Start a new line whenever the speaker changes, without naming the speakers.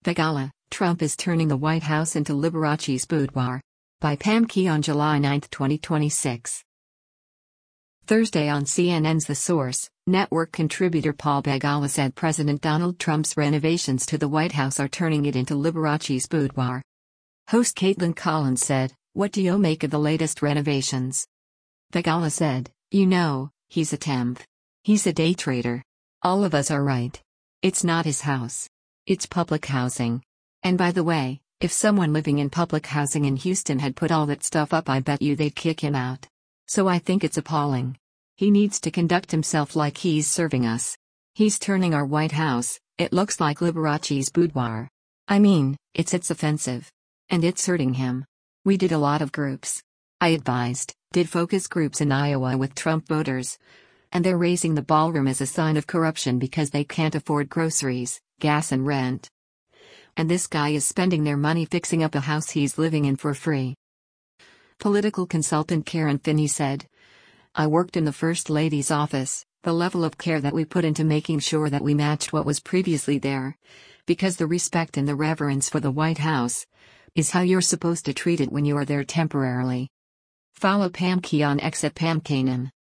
Begala, Trump is turning the White House into Liberace's boudoir. By Pam Key on July 9, 2026. Thursday on CNN's The Source, network contributor Paul Begala said President Donald Trump's renovations to the White House are turning it into Liberace's boudoir. Host Caitlin Collins said, "What do you make of the latest renovations?" Begala said, "He's a temp. He's a day trader. All of us are right. It's not his house. It's public housing. And by the way, if someone living in public housing in Houston had put all that stuff up, I bet you they'd kick him out. So I think it's appalling. He needs to conduct himself like he's serving us. He's turning our White House, it looks like Liberace's boudoir. I mean, it's offensive. And it's hurting him. We did a lot of groups. I did focus groups in Iowa with Trump voters. And they're raising the ballroom as a sign of corruption because they can't afford groceries, gas and rent. And this guy is spending their money fixing up a house he's living in for free." Political consultant Karen Finney said, "I worked in the First Lady's office, the level of care that we put into making sure that we matched what was previously there. Because the respect and the reverence for the White House is how you're supposed to treat it when you are there temporarily." Follow Pam Key on X at Pam Kanem.